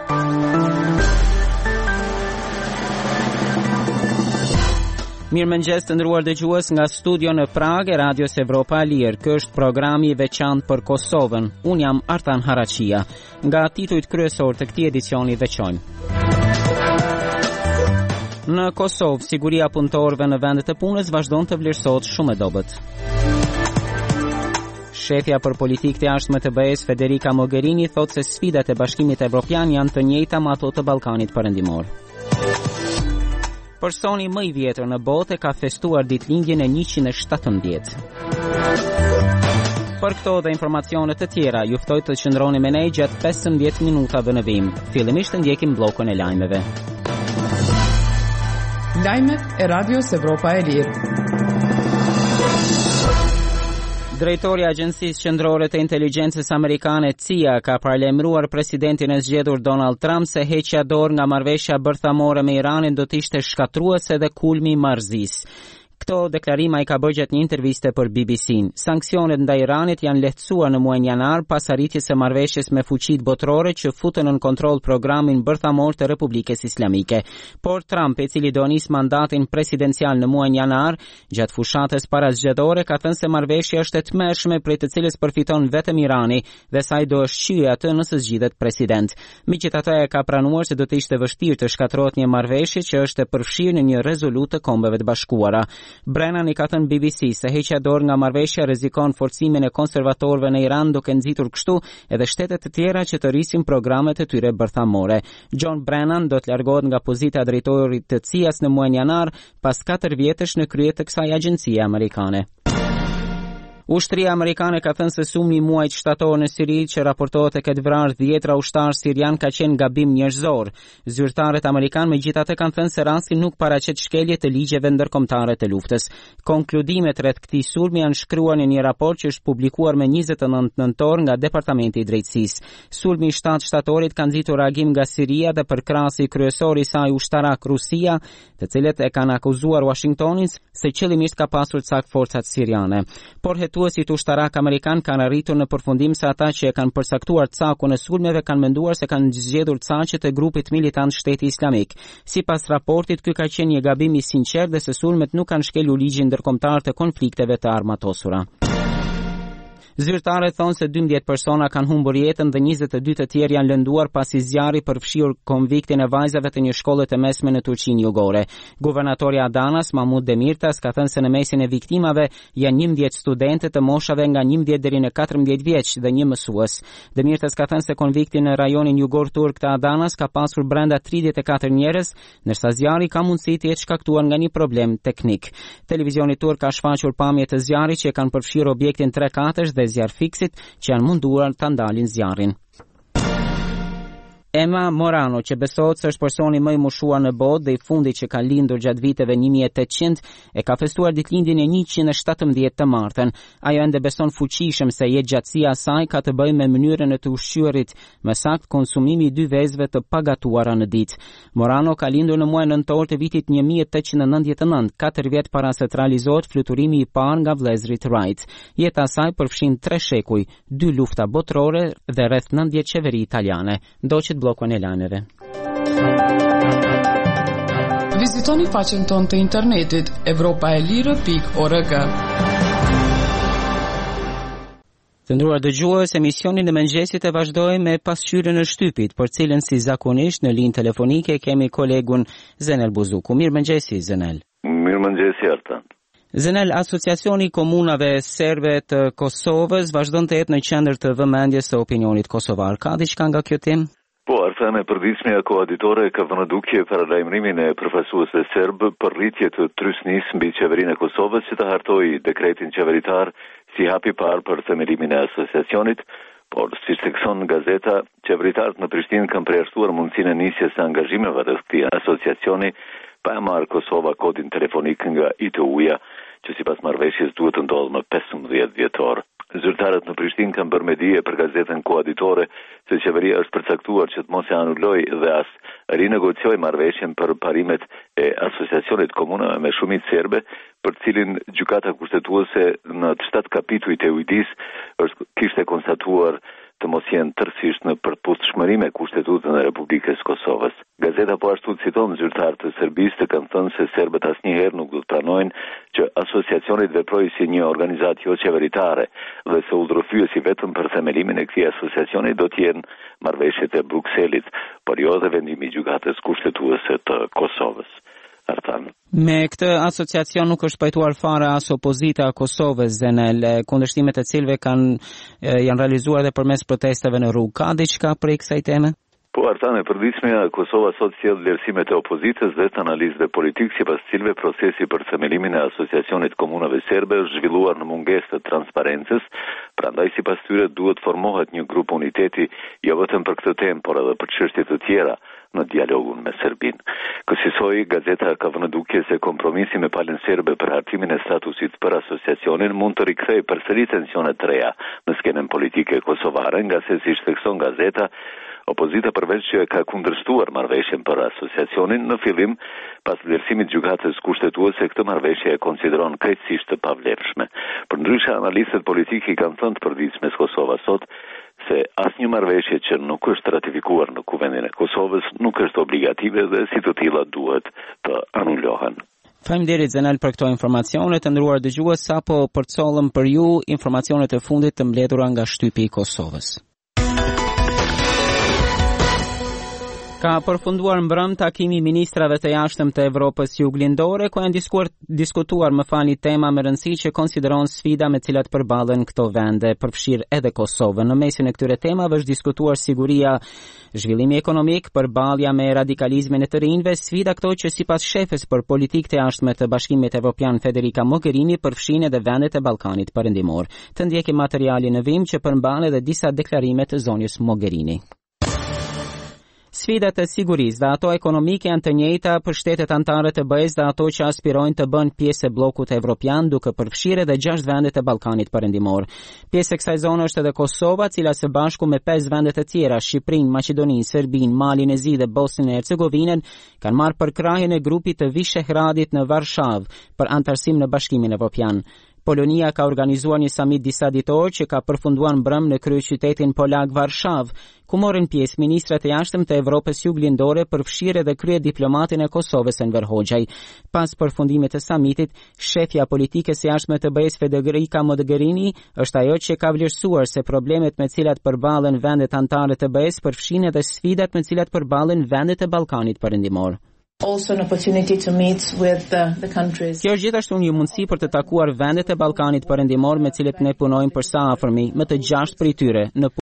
Mirëmëngjes të nderuar dëgjues nga studio në Prag e Radios Evropa e Lirë. Ky është programi i veçantë për Kosovën. Unë jam Artan Harachia. Nga titujt kryesor të këtij edicioni veçojmë. Në Kosovë, siguria punëtorëve në vendet e punës vazhdon të vlerësohet shumë e dobët. Shefja për politikë të jashtme të BE-s, Federica Mogherini, thotë se sfidat e Bashkimit Evropian janë të njëjta me ato të Ballkanit Perëndimor. Personi më i vjetër në botë ka festuar ditëlindjen e 117. Për këto dhe informacione të tjera, ju ftoj të qëndroni me ne gjatë 15 minutave në vim. Fillimisht të ndjekim bllokun e lajmeve. Lajmet e Radios Evropa e Lirë. Drejtori i Agjencisë Qendrore të Inteligjencës Amerikane CIA ka paralajmëruar presidentin e zgjedhur Donald Trump se heqja dorë nga marrëveshja bërthamore me Iranin do të ishte shkatruese dhe kulmi i marrëzisë. Këto deklarima i ka bërë gjatë një interviste për BBC-n. Sanksionet ndaj Iranit janë lehtësuar në muajin janar pas arritjes së marrëveshjes me fuqitë botërore që futën në kontroll programin bërthamor të Republikës Islamike. Por Trump, i cili do nis mandatin presidencial në muajin janar, gjatë fushatës parazgjedhore ka thënë se marrëveshja është e tmerrshme prej të cilës përfiton vetëm Irani dhe sa i do shqyej atë nëse zgjidhet president. Megjithatë, ka pranuar se do të ishte vështirë të shkatërrohet një marrëveshje që është e përfshirë në një rezolutë të Kombeve të Bashkuara. Brennan i ka thënë BBC se heqja dorë nga marrëveshja rrezikon forcimin e konservatorëve në Iran duke nxitur kështu edhe shtetet të tjera që të rrisin programet e tyre bërthamore. John Brennan do të largohet nga pozita e drejtorit të CIA-s në muajin janar pas 4 vjetësh në krye të kësaj agjencie amerikane. Ushtria amerikane ka thënë se sumni i muajit shtator në Siri që raportohet e ketë vrarë 10 ushtarë sirian ka qenë gabim njerëzor. Zyrtarët amerikanë megjithatë kanë thënë se rasti nuk paraqet shkelje të ligjeve ndërkombëtare të luftës. Konkludimet rreth këtij sulmi janë shkruar në një raport që është publikuar me 29 nëntor nga Departamenti i Drejtësisë. Sulmi i 7 shtatorit ka nxitur reagim nga Siria dhe përkrahasi kryesori i saj ushtarak Rusia, të cilët e kanë akuzuar Washingtonin se qëllimisht ka pasur cak forcat siriane. Por hetuesit ushtarak amerikan kanë arritur në përfundim se ata që e kanë përsaktuar cakun e sulmeve kanë menduar se kanë zgjedhur caqet e grupit militant Shteti Islamik. Sipas raportit, ky ka qenë një gabim i sinqert dhe se sulmet nuk kanë shkelur ligjin ndërkombëtar të konflikteve të armatosura. Zyrtarët thonë se 12 persona kanë humbur jetën dhe 22 të tjerë janë lënduar pasi zjarri përfshir konviktin e vajzave të një shkolle të mesme në Turqinë Jugore. Guvernatori Adanas, Mahmud Demirtas, ka thënë se në mesin e viktimave janë 11 studente të moshave nga 11 deri në 14 vjeç dhe një mësues. Demirtas ka thënë se konvikti në rajonin jugor turk të Adanas ka pasur brenda 34 njerëz, ndërsa zjarri ka mundësi të jetë shkaktuar nga një problem teknik. Televizioni turk ka shfaqur pamje të zjarrit që kanë përfshirë objektin 3-4 dhe zjarr fiksit që janë munduar të ndalin zjarrin. Emma Morano, që besohet se është personi më i moshuar në botë dhe i fundit që ka lindur gjatë viteve 1800, e ka festuar ditëlindjen e 117 të martën. Ajo ende beson fuqishëm se jetëgjatësia e saj ka të bëjë me mënyrën e të ushqyerit, më saktë konsumimi i 2 vezëve të pagatuara në ditë. Morano ka lindur në muajin nëntor të vitit 1899, 4 vjet para se të realizohet fluturimi i parë nga vëllezërit Wright. Jeta e saj përfshin 3 shekuj, 2 lufta botërore dhe rreth 90 qeveri italiane. Bllokun e lajmeve. Vizitoni faqen tonë të internetit europaelire.org. Të nderuar dëgjues, emisionin e mëngjesit e vazhdoi me pasqyrën e shtypit, për cilën si zakonisht në linjë telefonike kemi kolegun Zenel Buzuku. Mirëmëngjesi Zenel. Mirëmëngjesi Artan. Zenel, Asociacioni Komunave Serbe të Kosovës vazhdon të jetë në qendër të vëmendjes së opinionit kosovar. Ka diçka nga kjo temë? Po, Artan, e përditshmja koaditore ka vënë duke për lajmërimin e përfaqësuesve serb për rritje të trysnisë mbi qeverinë e Kosovës që të hartojë dekretin qeveritar si hapi parë për themelimin e asociacionit, por siç thekson gazeta, qeveritarët në Prishtinë kanë përjashtuar mundësinë e nisjes së angazhimeve rreth këtij asociacioni pa e marrë Kosova kodin telefonik nga ITU-ja, që sipas marrëveshjes duhet të ndodhë më 15 dhjetor. Zyrtarët në Prishtinë kanë bërë me dije për gazetën koaditore se qeveria është përcaktuar që të mos e anulloj dhe as rinegocioj marrëveshjen për parimet e asociacionit komunave me shumicë serbe, për cilin gjykata kushtetuese në të 7 kapitujt e Ujdis kishte konstatuar të mos jenë tërësisht në përputhshmëri me Kushtetutën e Republikës Kosovës. Gazeta po ashtu citon zyrtarë të Serbisë të kanë thënë se serbët asnjëherë nuk do të pranojnë që asociacioni të veprojë si një organizatë jo qeveritare dhe se udhërofyesi vetëm për themelimin e këtij asociacioni do të jenë marrëveshjet e Brukselit, por jo dhe vendimi i gjykatës kushtetuese të Kosovës. Me këtë asociacion nuk është pajtuar fare as opozita e Kosovës, Zenel, kundërshtimet e cilëve janë realizuar dhe përmes protesteve në rrugë. Ka diçka për kësaj teme? Po, Artan, e përditshmja, Kosova sot sjell vlerësimet e opozitës dhe të analizëve politikë, sipas cilëve procesi për themelimin e asociacionit komunave serbe është zhvilluar në mungesë të transparencës, prandaj sipas tyre duhet formohet një grup uniteti jo vetëm për këtë temë, por edhe për çështje të tjera në dialogun me Serbinë. Kësaj gazeta ka vënë duke se kompromisi me palën serbe për hartimin e statusit për asociacionin mund të rikthejë përsëri tensione të reja në skenën politike kosovare, nga se si thekson gazeta, opozita përveç që ka kundërshtuar marrëveshjen për asociacionin, në fillim pas vlerësimit gjykatës kushtetuese këtë marrëveshje e konsideron krejtësisht të pavlefshme. Përndryshe, analistët politikë kanë thënë të përditshmes Kosova sot se asnjë marrëveshje që nuk është ratifikuar në Kuvendin e Kosovës nuk është obligative dhe si të tilla duhet të anulohen. Faleminderit Zenel për këto informacione. Të nderuar dëgjues, sapo përcollëm për ju informacionet e fundit të mbledhura nga shtypi i Kosovës. Ka përfunduar mbrëm takimi i ministrave të jashtëm të Evropës Juglindore, ku janë diskutuar tema me rëndësi që konsideron sfida me cilat përballen këto vende, përfshirë edhe Kosovën. Në mesin e këtyre temave është diskutuar siguria, zhvillimi ekonomik, përballja me radikalizmin e të rinjve, sfida këto që sipas shefes për politikë të jashtme të Bashkimit Evropian Federica Mogherini përfshin edhe vendet e Ballkanit Perëndimor. Të ndjekim materialin në vim që përmban edhe disa deklarime të zonjës Mogherini. Sfidat e sigurisë dhe ato ekonomike janë të njëjta për shtetet anëtare të BE-s dhe ato që aspirojnë të bënë pjesë e bllokut evropian, duke përfshirë edhe 6 vendet e Ballkanit Perëndimor. Pjesë e kësaj zone është edhe Kosova, cila së bashku me 5 vende të tjera, Shqipërinë, Maqedoninë, Serbinë, Malin e Zi dhe Bosnjën e Hercegovinën, kanë marrë përkrahjen e grupit të Vishehradit në Varshavë për antarësim në Bashkimin Evropian. Polonia ka organizuar një samit disa ditor që ka përfunduar mbrëm në kryeqytetin polak Varshavë, ku morën pjesë ministrat e jashtëm të Evropës Juglindore, përfshirë edhe krye diplomatin e Kosovës Enver Hoxhaj. Pas përfundimit të samitit, shefja politikës së jashtme të BE-s Federica Mogherini është ajo që ka vlerësuar se problemet me cilat përballen vendet anëtare të BE-s përfshin edhe sfidat me cilat përballen vendet e Ballkanit Perëndimor. Also an opportunity to meet with the countries. Kjo është gjithashtu një mundësi për të takuar vendet e Ballkanit Perëndimor me cilët ne punojmë për sa afërmi, më të 6 prej tyre në